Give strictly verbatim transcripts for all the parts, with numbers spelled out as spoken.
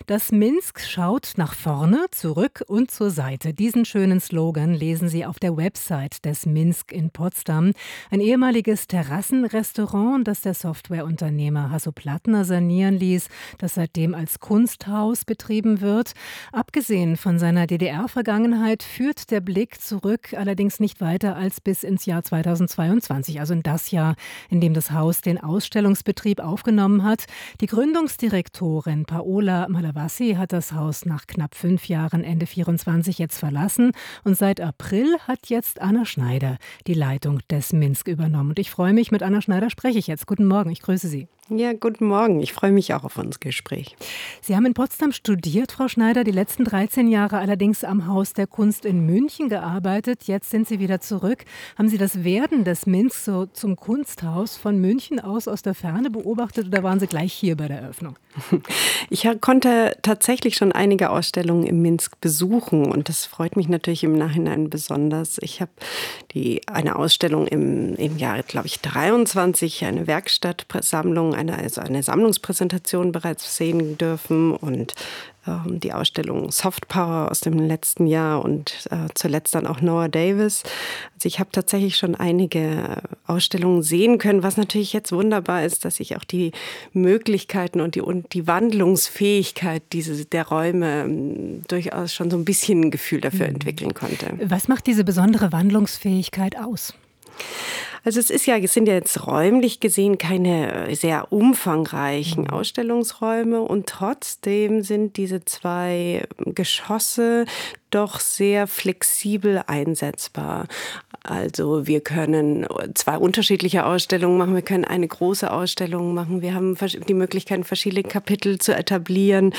Das Minsk schaut nach vorne, zurück und zur Seite. Diesen schönen Slogan lesen Sie auf der Website des Minsk in Potsdam. Ein ehemaliges Terrassenrestaurant, das der Softwareunternehmer Hasso Plattner sanieren ließ, das seitdem als Kunsthaus betrieben wird. Abgesehen von seiner D D R-Vergangenheit führt der Blick zurück allerdings nicht weiter als bis ins Jahr zweitausendzweiundzwanzig, also in das Jahr, in dem das Haus den Ausstellungsbetrieb aufgenommen hat. Die Gründungsdirektorin Paola Malavasi hat das Haus nach knapp fünf Jahren Ende vierundzwanzig jetzt verlassen und seit April hat jetzt Anna Schneider die Leitung des Minsk übernommen. Und ich freue mich, mit Anna Schneider spreche ich jetzt. Guten Morgen, ich grüße Sie. Ja, guten Morgen. Ich freue mich auch auf unser Gespräch. Sie haben in Potsdam studiert, Frau Schneider, die letzten dreizehn Jahre allerdings am Haus der Kunst in München gearbeitet. Jetzt sind Sie wieder zurück. Haben Sie das Werden des Minsk so zum Kunsthaus von München aus aus der Ferne beobachtet oder waren Sie gleich hier bei der Eröffnung? Ich konnte tatsächlich schon einige Ausstellungen im Minsk besuchen und das freut mich natürlich im Nachhinein besonders. Ich habe die eine Ausstellung im, im Jahr, glaube ich, dreiundzwanzig, eine Werkstattsammlung, eine, also eine Sammlungspräsentation bereits sehen dürfen und ähm, die Ausstellung Soft Power aus dem letzten Jahr und äh, zuletzt dann auch Noah Davis. Also ich habe tatsächlich schon einige Ausstellungen sehen können, was natürlich jetzt wunderbar ist, dass ich auch die Möglichkeiten und die, und die Wandlungsfähigkeit diese, der Räume ähm, durchaus schon so ein bisschen ein Gefühl dafür mhm. entwickeln konnte. Was macht diese besondere Wandlungsfähigkeit aus? Also es ist ja, es sind ja jetzt räumlich gesehen keine sehr umfangreichen Ausstellungsräume und trotzdem sind diese zwei Geschosse doch sehr flexibel einsetzbar. Also wir können zwei unterschiedliche Ausstellungen machen, wir können eine große Ausstellung machen, wir haben die Möglichkeit, verschiedene Kapitel zu etablieren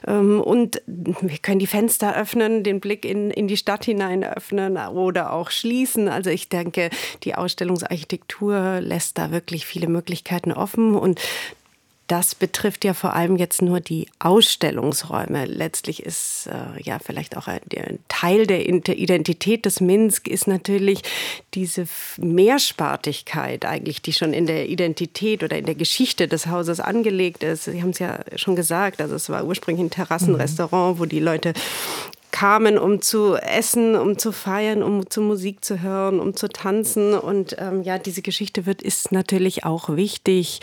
und wir können die Fenster öffnen, den Blick in, in die Stadt hinein öffnen oder auch schließen. Also ich denke, die Ausstellungsarchitektur lässt da wirklich viele Möglichkeiten offen und das betrifft ja vor allem jetzt nur die Ausstellungsräume. Letztlich ist äh, ja vielleicht auch ein, ein Teil der Identität des Minsk ist natürlich diese Mehrspartigkeit eigentlich, die schon in der Identität oder in der Geschichte des Hauses angelegt ist. Sie haben es ja schon gesagt, also es war ursprünglich ein Terrassenrestaurant, wo die Leute kamen, um zu essen, um zu feiern, um zu Musik zu hören, um zu tanzen. Und ähm, ja, diese Geschichte wird ist natürlich auch wichtig,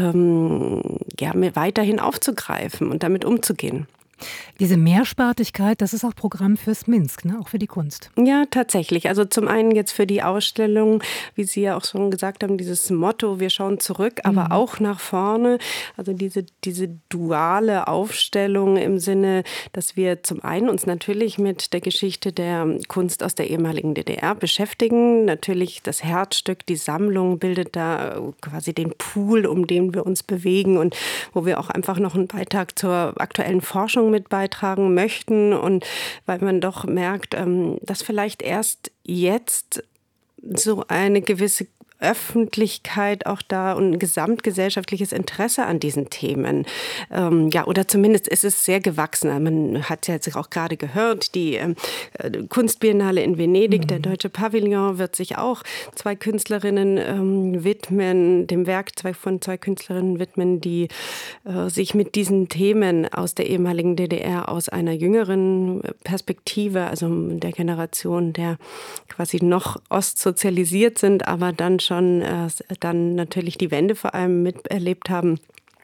ähm, ja, weiterhin aufzugreifen und damit umzugehen. Diese Mehrspartigkeit, das ist auch Programm fürs Minsk, ne? Auch für die Kunst. Ja, tatsächlich. Also zum einen jetzt für die Ausstellung, wie Sie ja auch schon gesagt haben, dieses Motto, wir schauen zurück, aber mhm. auch nach vorne. Also diese, diese duale Aufstellung im Sinne, dass wir zum einen uns natürlich mit der Geschichte der Kunst aus der ehemaligen D D R beschäftigen. Natürlich das Herzstück, die Sammlung bildet da quasi den Pool, um den wir uns bewegen und wo wir auch einfach noch einen Beitrag zur aktuellen Forschung mit beitragen möchten und weil man doch merkt, dass vielleicht erst jetzt so eine gewisse Öffentlichkeit auch da und ein gesamtgesellschaftliches Interesse an diesen Themen. Ähm, ja, oder zumindest ist es sehr gewachsen. Man hat ja jetzt auch gerade gehört, die äh, Kunstbiennale in Venedig, mhm. der Deutsche Pavillon, wird sich auch zwei Künstlerinnen ähm, widmen, dem Werk zwei, von zwei Künstlerinnen widmen, die äh, sich mit diesen Themen aus der ehemaligen D D R aus einer jüngeren Perspektive, also der Generation, der quasi noch ostsozialisiert sind, aber dann schon äh, dann natürlich die Wende vor allem miterlebt haben.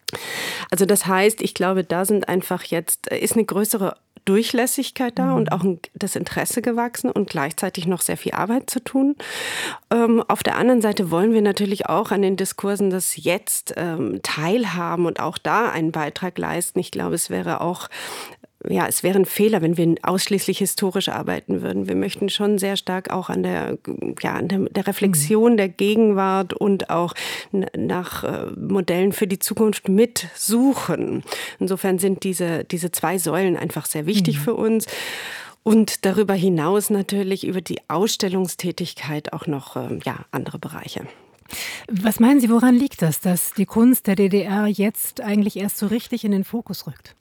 Also das heißt, ich glaube, da sind einfach jetzt, ist eine größere Durchlässigkeit da mhm. und auch das Interesse gewachsen und gleichzeitig noch sehr viel Arbeit zu tun. Ähm, auf der anderen Seite wollen wir natürlich auch an den Diskursen das jetzt ähm, teilhaben und auch da einen Beitrag leisten. Ich glaube, es wäre auch Ja, es wäre ein Fehler, wenn wir ausschließlich historisch arbeiten würden. Wir möchten schon sehr stark auch an der, ja, an der, der Reflexion mhm. der Gegenwart und auch nach äh, Modellen für die Zukunft mitsuchen. Insofern sind diese, diese zwei Säulen einfach sehr wichtig mhm. für uns. Und darüber hinaus natürlich über die Ausstellungstätigkeit auch noch äh, ja, andere Bereiche. Was meinen Sie, woran liegt das, dass die Kunst der D D R jetzt eigentlich erst so richtig in den Fokus rückt?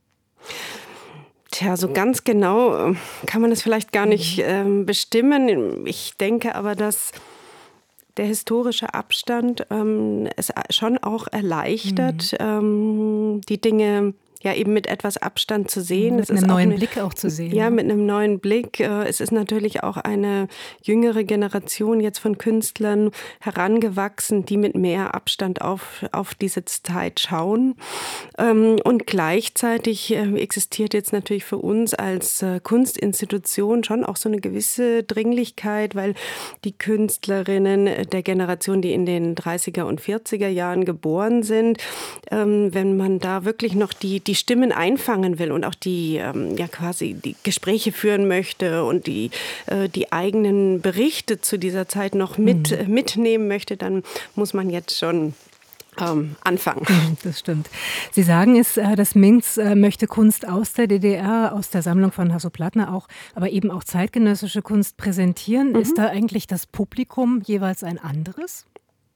Tja, so ganz genau kann man das vielleicht gar nicht ähm, bestimmen. Ich denke aber, dass der historische Abstand ähm, es schon auch erleichtert, mhm. ähm, die Dinge ja eben mit etwas Abstand zu sehen. Mit es einem ist neuen auch eine, Blick auch zu sehen. Ja, mit einem neuen Blick. Es ist natürlich auch eine jüngere Generation jetzt von Künstlern herangewachsen, die mit mehr Abstand auf, auf diese Zeit schauen. Und gleichzeitig existiert jetzt natürlich für uns als Kunstinstitution schon auch so eine gewisse Dringlichkeit, weil die Künstlerinnen der Generation, die in den dreißiger und vierziger Jahren geboren sind, wenn man da wirklich noch die, die Stimmen einfangen will und auch die, ja quasi die Gespräche führen möchte und die, die eigenen Berichte zu dieser Zeit noch mit, mhm. mitnehmen möchte, dann muss man jetzt schon Ähm, anfangen. Das stimmt. Sie sagen es, das Minsk möchte Kunst aus der D D R, aus der Sammlung von Hasso-Plattner auch, aber eben auch zeitgenössische Kunst präsentieren. Mhm. Ist da eigentlich das Publikum jeweils ein anderes?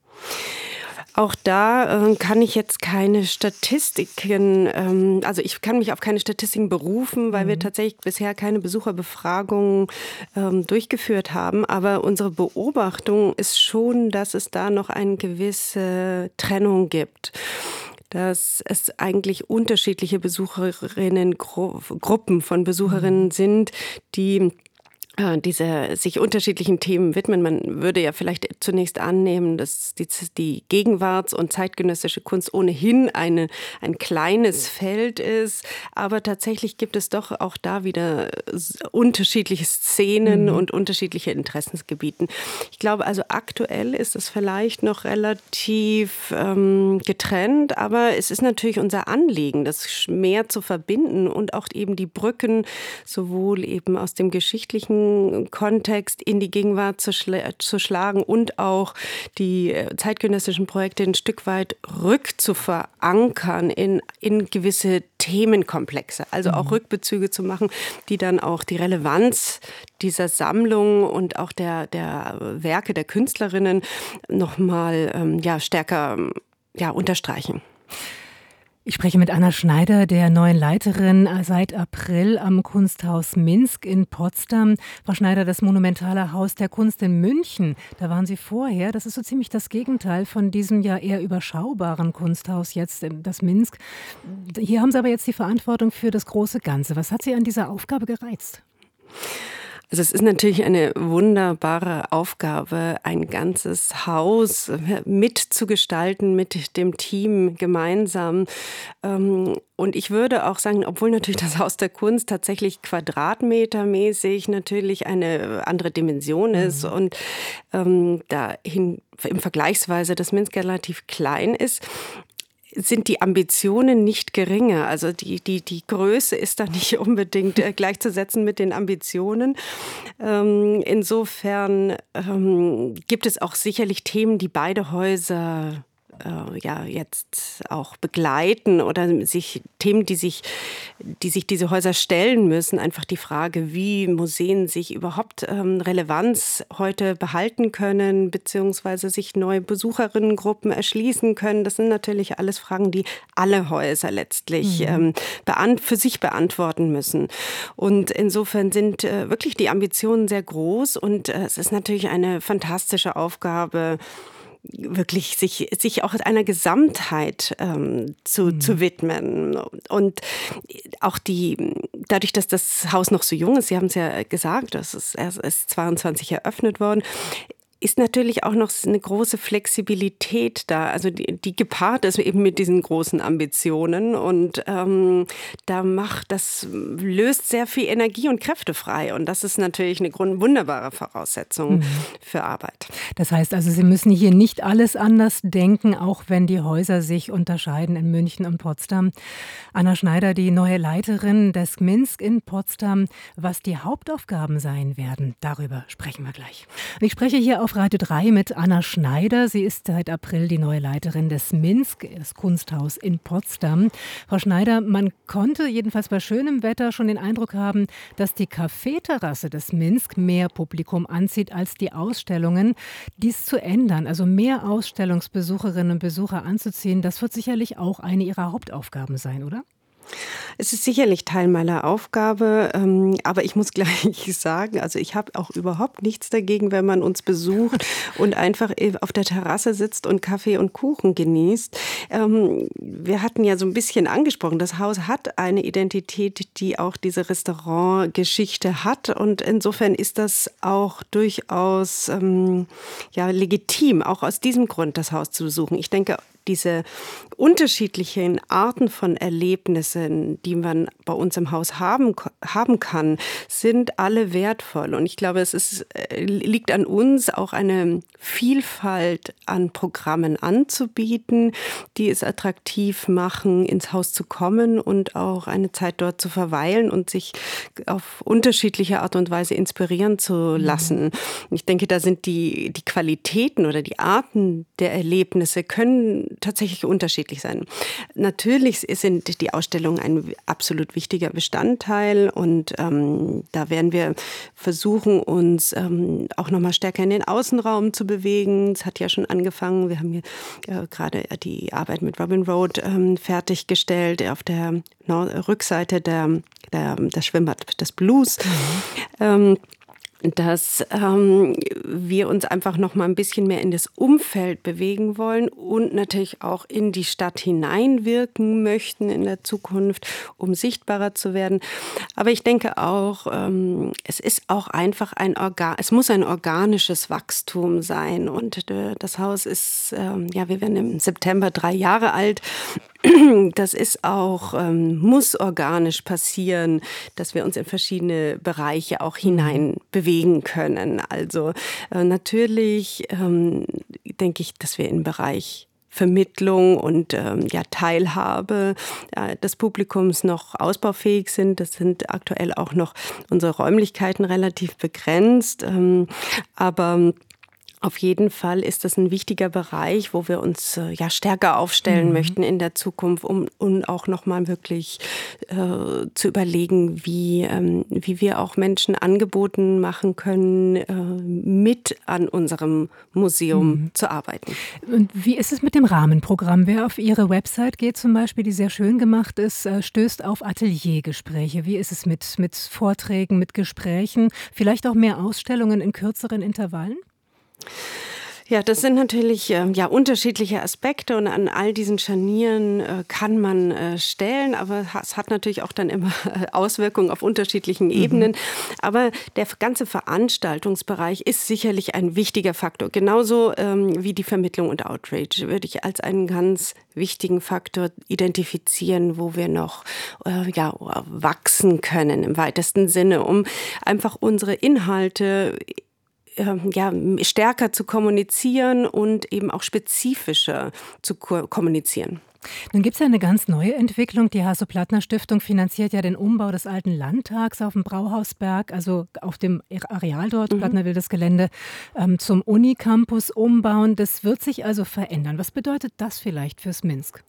Auch da äh, kann ich jetzt keine Statistiken, ähm, also ich kann mich auf keine Statistiken berufen, weil mhm. wir tatsächlich bisher keine Besucherbefragungen ähm, durchgeführt haben. Aber unsere Beobachtung ist schon, dass es da noch eine gewisse Trennung gibt. Dass es eigentlich unterschiedliche Besucherinnengruppen von Besucherinnen mhm. sind, die diese sich unterschiedlichen Themen widmen. Man würde ja vielleicht zunächst annehmen, dass die, die Gegenwarts- und zeitgenössische Kunst ohnehin eine, ein kleines Feld ist. Aber tatsächlich gibt es doch auch da wieder unterschiedliche Szenen mhm. und unterschiedliche Interessensgebieten. Ich glaube, also aktuell ist es vielleicht noch relativ ähm, getrennt, aber es ist natürlich unser Anliegen, das mehr zu verbinden und auch eben die Brücken sowohl eben aus dem geschichtlichen Kontext in die Gegenwart zu, schla- zu schlagen und auch die zeitgenössischen Projekte ein Stück weit rückzuverankern in, in gewisse Themenkomplexe. Also auch mhm. Rückbezüge zu machen, die dann auch die Relevanz dieser Sammlung und auch der, der Werke der Künstlerinnen nochmal ähm, ja, stärker ja, unterstreichen. Ich spreche mit Anna Schneider, der neuen Leiterin seit April am Kunsthaus Minsk in Potsdam. Frau Schneider, das monumentale Haus der Kunst in München, da waren Sie vorher. Das ist so ziemlich das Gegenteil von diesem ja eher überschaubaren Kunsthaus jetzt, das Minsk. Hier haben Sie aber jetzt die Verantwortung für das große Ganze. Was hat Sie an dieser Aufgabe gereizt? Also es ist natürlich eine wunderbare Aufgabe, ein ganzes Haus mitzugestalten mit dem Team gemeinsam. Und ich würde auch sagen, obwohl natürlich das Haus der Kunst tatsächlich quadratmetermäßig natürlich eine andere Dimension ist mhm. und ähm, dahin im Vergleichsweise das Minsk relativ klein ist, sind die Ambitionen nicht geringer. Also die, die, die Größe ist da nicht unbedingt äh, gleichzusetzen mit den Ambitionen. Ähm, insofern ähm, gibt es auch sicherlich Themen, die beide Häuser äh, ja jetzt auch begleiten oder sich Themen, die sich, die sich diese Häuser stellen müssen. Einfach die Frage, wie Museen sich überhaupt ähm, Relevanz heute behalten können, beziehungsweise sich neue Besucherinnengruppen erschließen können. Das sind natürlich alles Fragen, die alle Häuser letztlich mhm. ähm, beant- für sich beantworten müssen. Und insofern sind äh, wirklich die Ambitionen sehr groß und äh, es ist natürlich eine fantastische Aufgabe, wirklich sich, sich auch einer Gesamtheit ähm, zu, mhm. zu widmen. Und auch die, dadurch, dass das Haus noch so jung ist, Sie haben es ja gesagt, es ist erst zweiundzwanzig eröffnet worden, ist natürlich auch noch eine große Flexibilität da, also die, die gepaart ist eben mit diesen großen Ambitionen und ähm, da macht, das löst sehr viel Energie und Kräfte frei und das ist natürlich eine Grund, wunderbare Voraussetzung mhm. für Arbeit. Das heißt also, Sie müssen hier nicht alles anders denken, auch wenn die Häuser sich unterscheiden in München und Potsdam. Anna Schneider, die neue Leiterin des Minsk in Potsdam, was die Hauptaufgaben sein werden, darüber sprechen wir gleich. Und ich spreche hier auf Radio drei mit Anna Schneider. Sie ist seit April die neue Leiterin des Minsk, das Kunsthaus in Potsdam. Frau Schneider, man konnte jedenfalls bei schönem Wetter schon den Eindruck haben, dass die Kaffeeterrasse des Minsk mehr Publikum anzieht als die Ausstellungen. Dies zu ändern, also mehr Ausstellungsbesucherinnen und Besucher anzuziehen, das wird sicherlich auch eine Ihrer Hauptaufgaben sein, oder? Es ist sicherlich Teil meiner Aufgabe, ähm, aber ich muss gleich sagen, also ich habe auch überhaupt nichts dagegen, wenn man uns besucht und einfach auf der Terrasse sitzt und Kaffee und Kuchen genießt. Ähm, wir hatten ja so ein bisschen angesprochen, das Haus hat eine Identität, die auch diese Restaurantgeschichte hat, und insofern ist das auch durchaus ähm, ja, legitim, auch aus diesem Grund das Haus zu besuchen. Ich denke, diese unterschiedlichen Arten von Erlebnissen, die man bei uns im Haus haben, haben kann, sind alle wertvoll. Und ich glaube, es ist, liegt an uns, auch eine Vielfalt an Programmen anzubieten, die es attraktiv machen, ins Haus zu kommen und auch eine Zeit dort zu verweilen und sich auf unterschiedliche Art und Weise inspirieren zu lassen. Ich denke, da sind die, die Qualitäten oder die Arten der Erlebnisse können tatsächlich unterschiedlich sein. Natürlich sind die Ausstellungen ein absolut wichtiger Bestandteil, und ähm, da werden wir versuchen, uns ähm, auch noch mal stärker in den Außenraum zu bewegen. Es hat ja schon angefangen. Wir haben hier äh, gerade die Arbeit mit Robin Road ähm, fertiggestellt auf der Nord- Rückseite der, der, das Schwimmbad des Blues. Mhm. Ähm, dass ähm, wir uns einfach noch mal ein bisschen mehr in das Umfeld bewegen wollen und natürlich auch in die Stadt hineinwirken möchten in der Zukunft, um sichtbarer zu werden. Aber ich denke auch, ähm, es ist auch einfach ein Organ, es muss ein organisches Wachstum sein, und äh, das Haus ist, ähm, ja, wir werden im September drei Jahre alt. Das ist auch, ähm, muss organisch passieren, dass wir uns in verschiedene Bereiche auch hinein bewegen können. Also äh, natürlich ähm, denke ich, dass wir im Bereich Vermittlung und ähm, ja, Teilhabe äh, des Publikums noch ausbaufähig sind. Das sind aktuell auch noch unsere Räumlichkeiten relativ begrenzt. Ähm, aber auf jeden Fall ist das ein wichtiger Bereich, wo wir uns äh, ja stärker aufstellen mhm. möchten in der Zukunft, um, um auch nochmal wirklich äh, zu überlegen, wie, ähm, wie wir auch Menschen Angeboten machen können, äh, mit an unserem Museum mhm. zu arbeiten. Und wie ist es mit dem Rahmenprogramm? Wer auf Ihre Website geht zum Beispiel, die sehr schön gemacht ist, äh, stößt auf Ateliergespräche. Wie ist es mit, mit Vorträgen, mit Gesprächen, vielleicht auch mehr Ausstellungen in kürzeren Intervallen? Ja, das sind natürlich äh, ja, unterschiedliche Aspekte, und an all diesen Scharnieren äh, kann man äh, stellen, aber es hat natürlich auch dann immer äh, Auswirkungen auf unterschiedlichen Ebenen. Mhm. Aber der ganze Veranstaltungsbereich ist sicherlich ein wichtiger Faktor. Genauso ähm, wie die Vermittlung und Outreach würde ich als einen ganz wichtigen Faktor identifizieren, wo wir noch äh, ja, wachsen können im weitesten Sinne, um einfach unsere Inhalte ja, stärker zu kommunizieren und eben auch spezifischer zu ko- kommunizieren. Nun gibt es ja eine ganz neue Entwicklung. Die Hasso-Plattner-Stiftung finanziert ja den Umbau des alten Landtags auf dem Brauhausberg, also auf dem Areal dort. Mhm. Plattner will das Gelände ähm, zum Unicampus umbauen. Das wird sich also verändern. Was bedeutet das vielleicht fürs Minsk?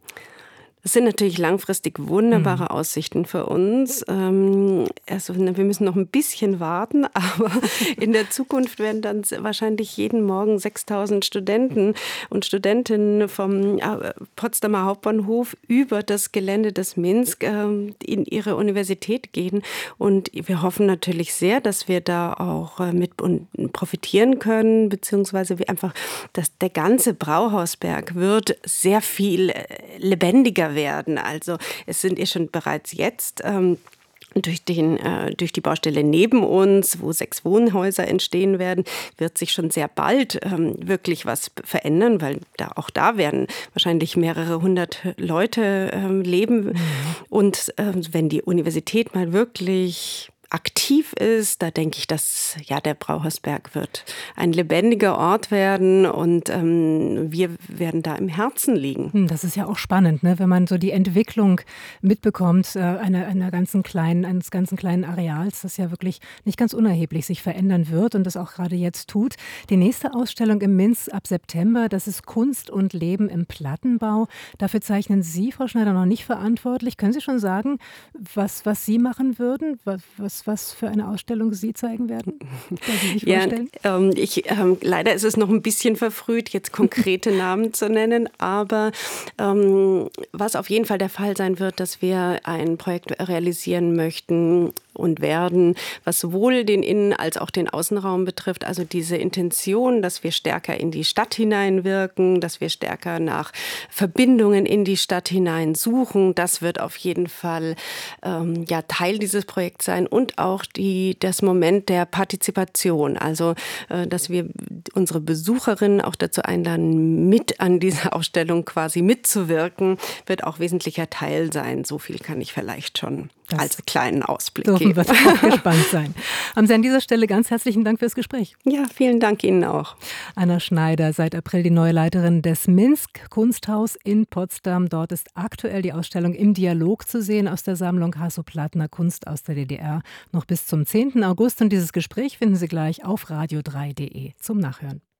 Das sind natürlich langfristig wunderbare mhm. Aussichten für uns. Ähm, also wir müssen noch ein bisschen warten, aber in der Zukunft werden dann wahrscheinlich jeden Morgen sechstausend Studenten und Studentinnen vom Potsdamer Hauptbahnhof über das Gelände des Minsk ähm, in ihre Universität gehen. Und wir hoffen natürlich sehr, dass wir da auch äh, mit profitieren können, beziehungsweise wie einfach, dass der ganze Brauhausberg wird sehr viel lebendiger werden. Also es sind ja schon bereits jetzt ähm, durch, den, äh, durch die Baustelle neben uns, wo sechs Wohnhäuser entstehen werden, wird sich schon sehr bald ähm, wirklich was verändern, weil da, auch da werden wahrscheinlich mehrere hundert Leute ähm, leben. Mhm. Und äh, wenn die Universität mal wirklich aktiv ist, da denke ich, dass ja der Brauhausberg wird ein lebendiger Ort werden, und ähm, wir werden da im Herzen liegen. Das ist ja auch spannend, ne? Wenn man so die Entwicklung mitbekommt, äh, einer, einer ganzen kleinen, eines ganzen kleinen Areals, das ja wirklich nicht ganz unerheblich sich verändern wird und das auch gerade jetzt tut. Die nächste Ausstellung im Minsk ab September, das ist Kunst und Leben im Plattenbau. Dafür zeichnen Sie, Frau Schneider, noch nicht verantwortlich. Können Sie schon sagen, was, was Sie machen würden? Was, was was, was für eine Ausstellung Sie zeigen werden? Können Sie sich ja, vorstellen? Ähm, ich, ähm, leider ist es noch ein bisschen verfrüht, jetzt konkrete Namen zu nennen, aber ähm, was auf jeden Fall der Fall sein wird, dass wir ein Projekt realisieren möchten und werden, was sowohl den Innen- als auch den Außenraum betrifft. Also diese Intention, dass wir stärker in die Stadt hineinwirken, dass wir stärker nach Verbindungen in die Stadt hinein suchen. Das wird auf jeden Fall ähm, ja, Teil dieses Projekts sein und auch die, das Moment der Partizipation. Also, äh, dass wir unsere Besucherinnen auch dazu einladen, mit an dieser Ausstellung quasi mitzuwirken, wird auch wesentlicher Teil sein. So viel kann ich vielleicht schon das als kleinen Ausblick geben. Dürfen wir auch gespannt sein. Haben Sie an dieser Stelle ganz herzlichen Dank fürs Gespräch. Ja, vielen Dank Ihnen auch. Anna Schneider, seit April die neue Leiterin des Minsk Kunsthaus in Potsdam. Dort ist aktuell die Ausstellung Im Dialog zu sehen aus der Sammlung Hasso-Plattner Kunst aus der D D R. Noch bis zum zehnten August. Und dieses Gespräch finden Sie gleich auf radio drei punkt de zum Nachhören.